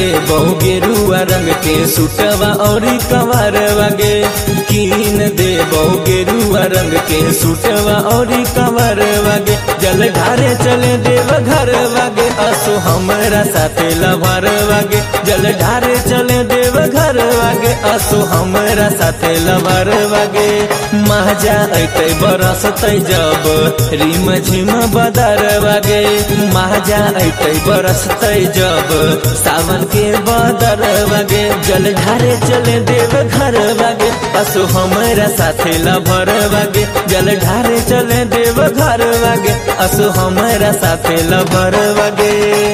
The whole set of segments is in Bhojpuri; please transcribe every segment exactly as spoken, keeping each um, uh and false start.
दे बहु गेरुआ रंग के सुटवा और कवर वागे कीन दे बहु गेरुआ रंग के सुटवा और कवर वागे जल ढारे चले देव घर वागे असो हमरा साथे लभर वागे जल ढारे चले देव घर वागे असो हमरा साथे लभर वागे महाजा ऐते बरसतै जब रिम झिम बदर वागे महाजा ऐते बरसतै जब सावन के बदर वागे जल ढारे चले देव घर वागे असो हमरा साथे लभर वागे जल ढारे चले देव घर वागे असो हमरा साथे लभर वागे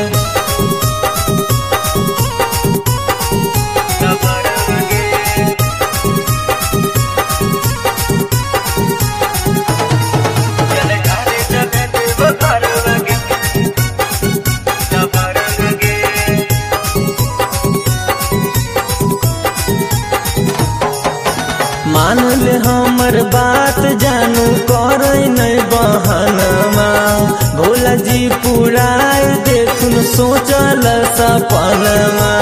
मान ले हमर बात जानू कर नहीं बहनमा भोला जी पुराय देखुन सोचल सपनमा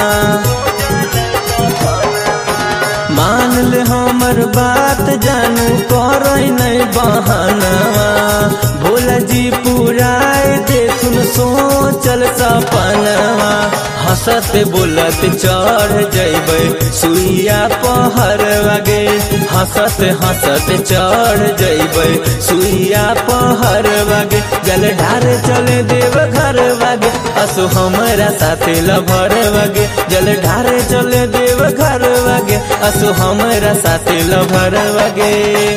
मान ले हमर बात जानू कर नहीं बहनमा भोला जी पुराय देखुन सोचल सपनमा हंसत बोलत चढ़ जैबै सुइया पहर वागे हंसत हंसत चढ़ जैबै सुइया पहर वागे जल ढारे चले देव घर वागे असो हमरा साथे लभर वागे जल ढारे चले देव घर वागे असो हमरा साथे लभर वागे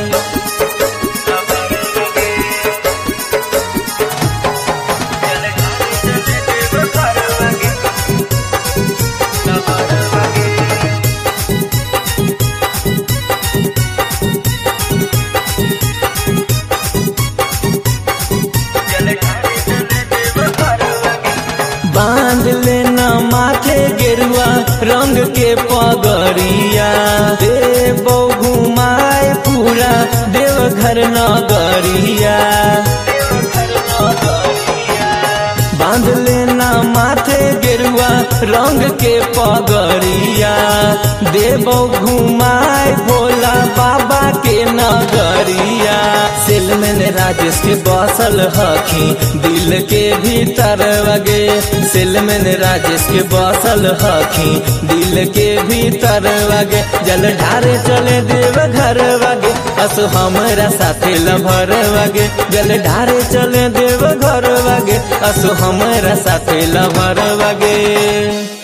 बांध लेना माथे गेरुआ रंग के पगड़िया देव घुमाए पूरा देवघर नगरिया बांध लेना माथे गेरुआ रंग के पगड़िया देव घुमाए भोला बाबा के नगरिया सेलमैन राजेश के बसल हखी दिल के भीतर वगे सेलमैन राजेश के बसल हखी दिल के भीतर वगे जल ढारे चले देव घर वगे असो हमरा साथे लभर वगे जल ढारे चले देव घर वगे असो हमरा साथे लभर वगे।